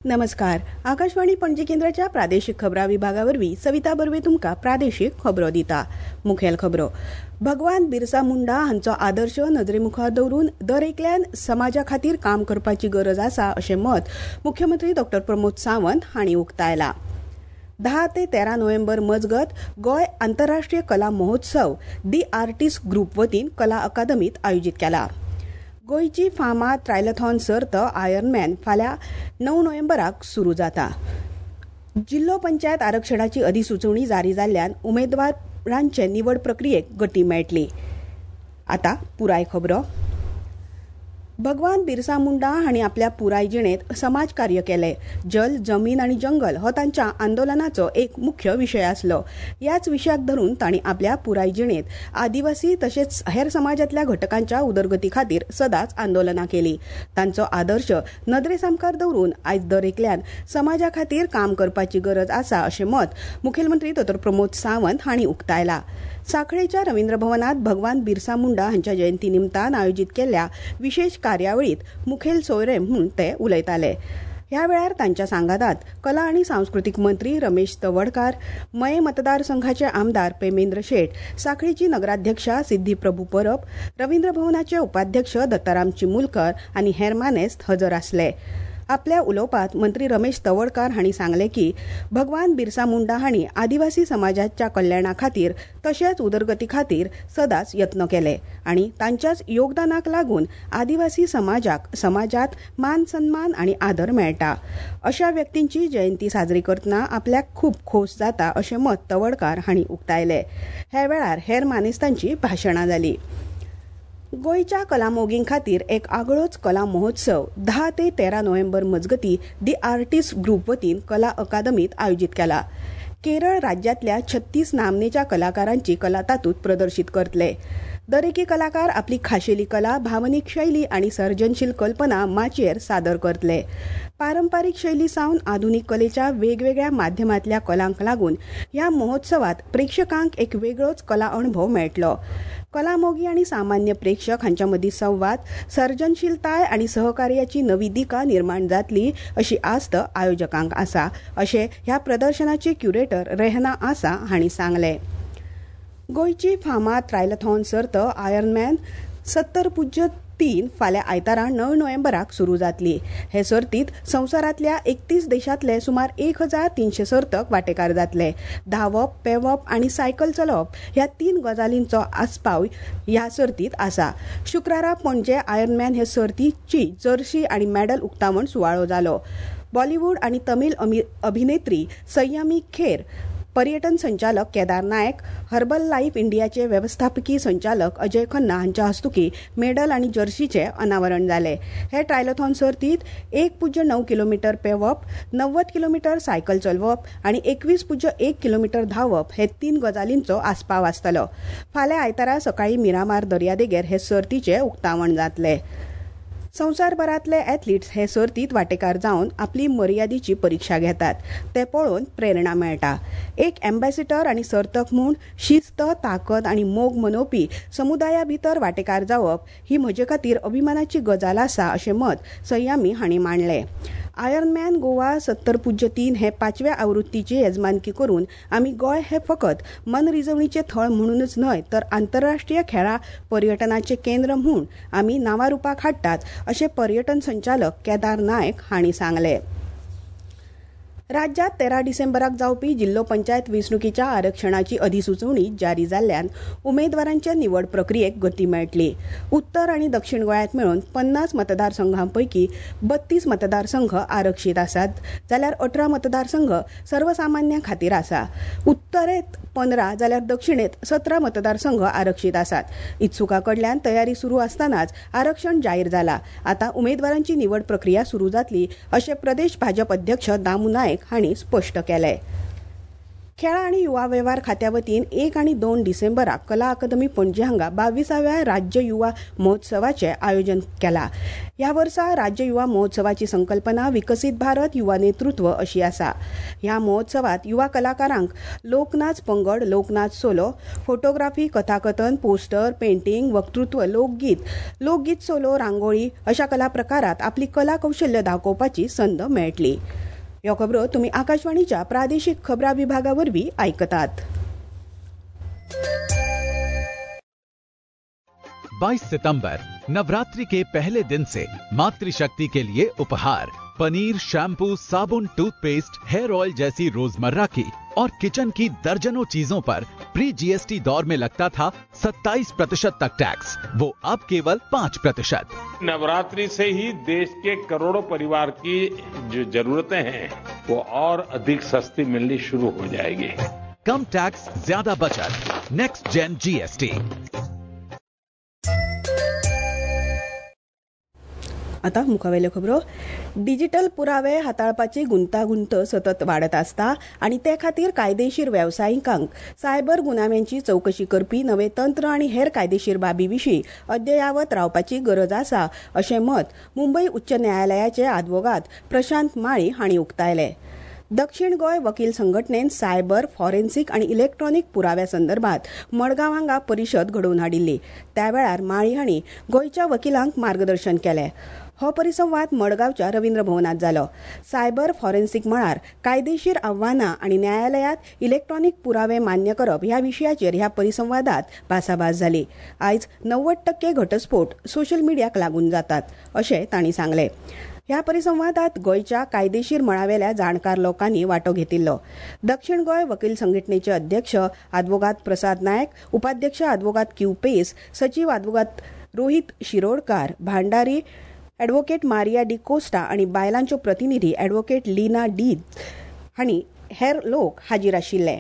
नमस्कार. आकाशवाणी पणजी केंद्राच्या प्रादेशीक खबरां विभागावरवीं सविता बर्वे तुमकां प्रादेशीक खबरो दिता. मुखेल खबरो. भगवान बिरसा मुंडा हांचो आदर्श नजरेमुखार दवरून दर एकल्यान समाजा खातीर काम करपाची गरज आसा अशें मत मुख्यमंत्री डॉ. प्रमोद सावंत हांणी उक्तायलां. 10 ते 13 नोव्हेंबर मजगत गोंय आंतरराष्ट्रीय कला महोत्सव दि आर्टिस्ट ग्रुप वतीन कला अकादमीत आयोजीत केला. गोंयची फामाद ट्रायलथॉन सर्त आयर्नमॅन फाल्यां 9 नोव्हेंबराक सुरू जाता. जिल्लो पंचायत आरक्षणाची अधिसुचोवणी जारी जाल्ल्यान उमेदवारांचे निवड प्रक्रियेक गती मेळटली. आतां पुराय खबरो. भगवान बिरसा मुंडा हांणी आपल्या पुराय जिणेंत समाजकार्य केलें. जल, जमीन आनी जंगल हो तांच्या आंदोलनाचो एक मुख्य विशय आसलो. ह्याच विशयाक धरून तांणी आपल्या पुराय जिणेंत आदिवासी तशेंच हेर समाजांतल्या घटकांच्या उदरगती खातीर सदांच आंदोलनां केलीं. तांचो आदर्श नदरेसामकार दवरून आयज दर एकल्यान समाजा खातीर काम करपाची गरज आसा अशें मत मुखेलमंत्री डॉ. प्रमोद सावंत हांणी उक्तायलां. सांखळेच्या रवींद्र भवनांत भगवान बिरसा मुंडा हांच्या जयंती निमतान आयोजीत केल्ल्या विशेष कार्यावळीत मुखेल सोयरे म्हूण ते उलयताले. ह्या वेळार तांच्या सांगाताक कला आनी सांस्कृतीक मंत्री रमेश तवडकार, मये मतदारसंघाचे आमदार पेमेंद्र शेट, सांखळेची नगराध्यक्षा सिद्धी प्रभू परब, रवींद्र भवनाचे उपाध्यक्ष दत्ताराम चिमुलकर आनी हेर मानेस्त हजर आसले. आपल्या उलोवपांत मंत्री रमेश तवडकार हांणी सांगलें की भगवान बिरसा मुंडा हांणी आदिवासी समाजाच्या कल्याणा खातीर तशेंच उदरगती खातीर सदांच यत्न केले आनी तांच्याच योगदानाक लागून आदिवासी समाजात मान सन्मान आनी आदर मेळटा. अशा व्यक्तींची जयंती साजरी करतना आपल्याक खूब खोस जाता अशें मत तवडकार हांणी उक्तायलें. ह्या वेळार हेर मानेस्तांची भाशणां जालीं. गोंयच्या कला मोगीं खातीर एक आगळोच कला महोत्सव 10 ते 13 नोव्हेंबर मजगती दि आर्टिस्ट ग्रुप वतीन कला अकादमीत आयोजीत केला. केरळ राज्यांतल्या 36 नामनेच्या कलाकारांची कला तातूंत प्रदर्शीत करतले. दरेकी कलाकार आपली खाशेली कला, भावनीक शैली आनी सर्जनशील कल्पना माचयेर सादर करतले. पारंपारीक शैली सावन आधुनीक कलेच्या वेगवेगळ्या माध्यमांतल्या कलांक लागून ह्या महोत्सवात प्रेक्षकांक एक वेगळोच कला अणभव मेळटलो. कला मोगी आनी सामान्य प्रेक्षक हांच्या मदीं संवाद, सर्जनशीलताय आनी सहकार्याची नवी दिका निर्माण जातली अशी आस्त आयोजकांक आसा अशें ह्या प्रदर्शनाची क्युरेटर रेहना आसा हांणी सांगलें. गोंयची फामाद ट्रायलथॉन सर्त आयर्नमॅन 70.3 फाल्यां आयतारा 9 नोव्हेंबराक सुरू जातली. हे सर्तींत संवसारांतल्या 31 देशांतले सुमार 1300 सर्तक वांटेकार जातले. धांवप, पेंवप आनी सायकल चलोवप ह्या 3 गजालींचो आस्पाव ह्या सर्तींत आसा. शुक्रारा पणजे आयर्नमॅन हे सर्तीची जर्सी आनी मेडल उक्तावण सुवाळो जालो. बॉलिवूड आनी तमीळ अभिनेत्री संयमी खेर, पर्यटन संचालक केदार नायक, हर्बल लायफ इंडियाचे वेवस्थापकीय संचालक अजय खन्ना हांच्या हस्तुकीं मेडल आनी जर्सीचे अनावरण जालें. हे ट्रायलथॉन सर्तींत 1.9 किलोमीटर पेंवप, 90 किलोमीटर सायकल चलोवप आनी 21.1 किलोमीटर धांवप हे 3 गजालींचो आस्पाव आसतलो. फाल्यां आयतारा सकाळीं मिरामार दर्यादेगेर हे सर्तीचे उक्तावण जातलें. संवसारभरांतले एथलीट्स हे सर्तींत वांटेकार जावन आपली मर्यादेची परीक्षा घेतात. ते पळोवन प्रेरणा मेळटा. एक एम्बॅसिडर आनी सर्तक म्हूण शिस्त, ताकद आनी मोग मनोवपी समुदाया भितर वांटेकार जावप ही म्हजे खातीर अभिमानाची गजाल आसा अशें मत संयमी हांणी मांडलें. आयर्नमॅन गोवा 70.3 हे 5व्या आवृत्तीची येजमानकी करून आमी गोंय हे फकत मनरिजवणेचें थळ म्हणूनच न्हय तर आंतरराष्ट्रीय खेळां पर्यटनाचें केंद्र म्हूण आमी नांवां रुपाक हाडटात अशें पर्यटन संचालक केदार नायक हांणी सांगलें. राज्यांत 13 डिसेंबराक जावपी जिल्लो पंचायत वेंचणुकेच्या आरक्षणाची अधिसुचोवणी जारी जाल्ल्यान उमेदवारांच्या निवड प्रक्रियेक गती मेळटली. उत्तर आनी दक्षिण गोंयांत मेळून 50 मतदारसंघांपैकी 32 मतदारसंघ आरक्षीत आसात जाल्यार 18 मतदारसंघ सर्वसामान्यां खातीर आसा. उत्तरेंत 15 जाल्यार दक्षिणेंत 17 मतदारसंघ आरक्षीत आसात. इत्सुकां कडल्यान तयारी सुरू आसतनाच आरक्षण जाहीर जालां. आतां उमेदवारांची निवड प्रक्रिया सुरू जातली अशें प्रदेश भाजप अध्यक्ष दामू नायक हांणी स्पश्ट केलें. खेळ आणि युवा वेव्हार खात्या वतीन 1 आनी 2 डिसेंबराक कला अकादमी पणजी हांगा 22व्या राज्य युवा महोत्सवाचे आयोजन केला. ह्या वर्सा राज्य युवा महोत्सवाची संकल्पना विकसित भारत युवा नेतृत्व अशी आसा. ह्या महोत्सवात युवा कलाकारांक लोकनाच पंगड, लोकनाच सोलो, फोटोग्राफी, कथाकथन, पोस्टर, पेंटिंग, वक्तृत्व, लोकगीत सोलो, रांगोळी अशा कला प्रकारात आपली कला कौशल्य दाखोवपाची संद मेळटली. ह्यो खबरो तुम्ही आकाशवाणीच्या प्रादेशिक खबरां विभागावरवीं आयकतात. 22 सितंबर नवरात्रि के पहले दिन से मातृशक्ति के लिए उपहार पनीर, शैम्पू, साबुन, टूथपेस्ट, हेयर ऑयल जैसी रोजमर्रा की और किचन की दर्जनों चीजों पर प्री जीएसटी दौर में लगता था 27% तक टैक्स, वो अब केवल 5%। नवरात्रि से ही देश के करोड़ों परिवार की जो जरूरतें हैं वो और अधिक सस्ती मिलनी शुरू हो जाएगी। कम टैक्स, ज्यादा बचत, नेक्स्ट जेन जीएसटी। आता मुखावेल्यो खबरो. डिजिटल पुरावे हाताळपाची गुंतागुंत सतत वाडत आसता आनी ते खातीर कायदेशीर वेवसायिकांक सायबर गुन्यांची चवकशी करपी नवे तंत्र आनी हेर कायदेशीर बाबी विशीं अद्ययावत रावपाची गरज आसा अशें मत मुंबय उच्च न्यायालयाचे आदवोगाद प्रशांत माळी हांणी उक्तायलें. दक्षिण गोंय वकील संघटनेन सायबर, फॉरेन्सिक आनी इलेक्ट्रॉनिक पुराव्या संदर्भात मडगांव हांगा परिशद घडोवन हाडिल्ली. त्या वेळार माळी हांणी गोंयच्या वकिलांक मार्गदर्शन केलें. हो परिसंवाद मडगांवच्या रवींद्र भवनात जालो. सायबर फॉरेन्सिक मळार कायदेशीर आव्हानां आनी न्यायालयांत इलेक्ट्रॉनिक पुरावे मान्य करप ह्या विशयाचेर ह्या परिसंवादात भासाभास जाली. आयज 90% घटस्फोट सोशल मिडियाक लागून जातात अशें तांणी सांगलें. ह्या परिसंवादात गोंयच्या कायदेशीर मळावेल्या जाणकार लोकांनी वांटो घेतिल्लो. दक्षिण गोंय वकील संघटनेचे अध्यक्ष आदवोगाद प्रसाद नायक, उपाध्यक्ष आदवोगाद क्यू पेस, सचिव आदवोगाद रोहित शिरोडकार, भांडारी ॲडव्होकेट मारिया डी कोस्टा आनी बायलांच्यो प्रतिनिधी ॲडव्होकेट लीना डीज हांणी हेर लोक हाजीर आशिल्ले.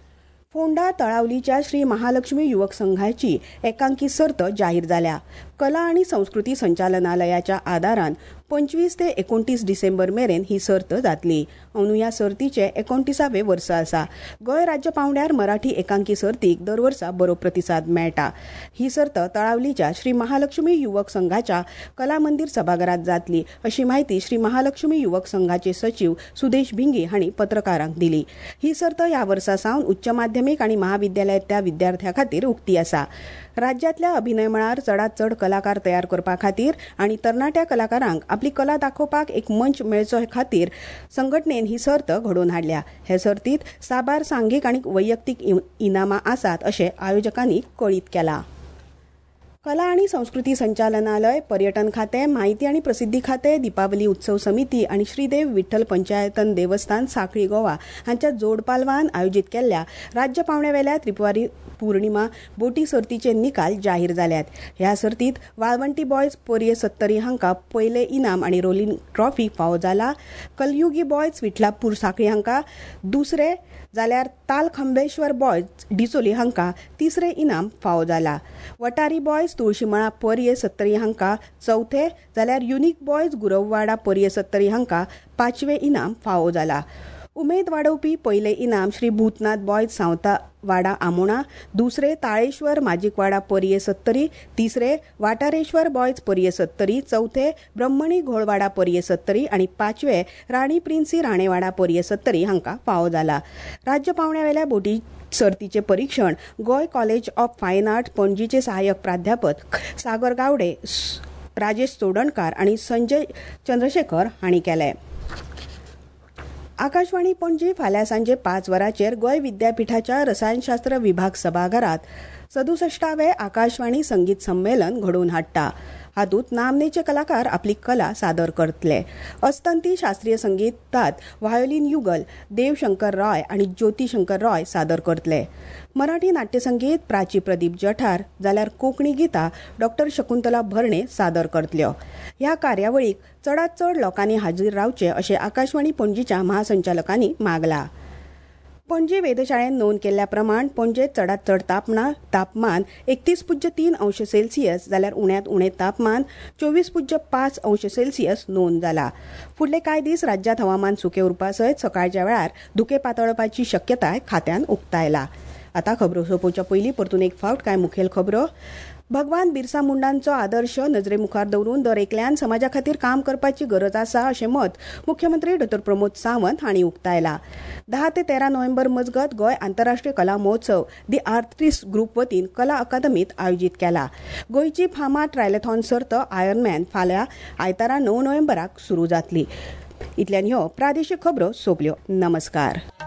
फोंडा तळावलीच्या श्री महालक्ष्मी युवक संघाची एकांकी सर्त जाहीर जाल्या. कला आणि संस्कृती संचालनालयाच्या आदारान 25 ते 29 डिसेंबर मेरेन ही सर्त जातली. अंदू ह्या सर्तीचे 29वे वर्स आसा. गोंय राज्य पावंड्यार मराठी एकांकी सर्तीक दर वर्सा बरो प्रतिसाद मेळटा. ही सर्त तळावलीच्या श्री महालक्ष्मी युवक संघाच्या कला मंदिर सभाघरात जातली अशी माहिती श्री महालक्ष्मी युवक संघाचे सचिव सुदेश भिंगी हांणी पत्रकारांक दिली. ही सर्त ह्या वर्सा सावन उच्च माध्यमीक आनी महाविद्यालयातल्या विद्यार्थ्यां खातीर उक्ती आसा. राज्यातल्या अभिनय मळार चडांत चड कलाकार तयार करपा खातीर आनी तरणाट्या कलाकारांक आपली कला दाखोवपाक एक मंच मेळचो खातीर संघटनेन ही सर्त घडोवन हाडल्या. हे सर्तीत साबार सांघीक आनी वैयक्तीक इनामां आसात अशें आयोजकांनी कळीत केलां. कला आणि संस्कृती संचालनालय, पर्यटन खाते, माहिती आणि प्रसिद्धी खाते, दीपावली उत्सव समिती आणि श्रीदेव विठ्ठल पंचायतन देवस्थान साखळी गोवा हांच्या जोड पालवान आयोजित केल्ल्या राज्य पावंड्यावेल्या त्रिपुवारी पौर्णिमा बोटी सर्तीचे निकाल जाहीर जाल्यात. ह्या सर्तीत वाळवंटी बॉयज पर्ये 70 हांकां पयले इनाम आनी रोलिंग ट्रॉफी फावो जाला. कलयुगी बॉयज विठलापूर साखळी हांकां दुसरे जाल्यार तालखंबेश्वर बॉयज डिचोली हांकां तिसरे इनाम फावो जाला. वटारी बॉयज तुळशीमळा पर्ये 70 हांकां चौथे जाल्यार युनिक बॉयज गुरववाडा पर्ये 70 हांकां 5वे इनाम फावो जाला. उमेद वाडोवपी पयले इनाम श्री भूतनाथ बॉयज सावंतवाडा आमोणा, दुसरे ताळेश्वर माजिकवाडा पर्ये 70, तिसरे वाटारेश्वर बॉयज पर्ये 70, चौथे ब्रह्मणी घोळवाडा पर्ये 70 आनी 5वे राणी प्रिन्सी राणेवाडा पर्ये 70 हांकां फावो जाला. राज्य पावंड्यावेल्या बोटी सर्तीचे परीक्षण Goa college of fine art पणजीचे सहाय्यक प्राध्यापक सागर गावडे, राजेश चोडणकार आनी संजय चंद्रशेखर हांणी केले. आकाशवाणी पणजी फाल्यां सांजे 5 वरांचेर गोंय विद्यापीठाच्या रसायनशास्त्र विभाग सभाघरात 67वे आकाशवाणी संगीत संमेलन घडोवन हाडटा. हातूंत नामनेचे कलाकार आपली कला सादर करतले. अस्तंती शास्त्रीय संगीतात व्हायोलिन युगल देव शंकर रॉय आनी ज्योती शंकर रॉय सादर करतले. मराठी नाट्यसंगीत प्राची प्रदीप जठार जाल्यार कोंकणी गितां डॉ शकुंतला भरणे सादर करतल्यो. ह्या कार्यावळीक चडांत चड लोकांनी हाजीर रावचे अशें आकाशवाणी पणजीच्या महासंचालकांनी मागला. पणजी वेधशाळेन नोंद केल्ल्या प्रमाण पणजेत चडांत चड तापमान 31.3 अंश सेल्सियस जाल्यार उण्यांत उणें तापमान 24.5 अंश सेल्सियस नोंद जाला. फुडले कांय दीस राज्यांत हवामान सुकें उरपा सयत सकाळच्या वेळार धुकें पातळपाची शक्यताय खात्यान उक्तायला. आतां खबरो सोंपोवच्या पयलीं परतून एक फावट कांय मुखेल खबरो. भगवान बिरसा मुंडांचो आदर्श नजरे मुखार दवरून दर एकल्यान समाजा खातीर काम करपाची गरज आसा अशें मत मुख्यमंत्री डॉ. प्रमोद सावंत हांणी उक्तायला. 10 ते 13 नोव्हेंबर मजगत गोंय आंतरराष्ट्रीय कला महोत्सव दि आर्टिस्ट ग्रुप वतीन कला अकादमीत आयोजीत केला. गोंयची फामाद ट्रायलेथॉन सर्त आयर्नमॅन फाल्यां आयतारा 9 नोव्हेंबराक सुरू जातली. इतल्यान ह्यो प्रादेशीक खबरो सोंपल्यो. नमस्कार.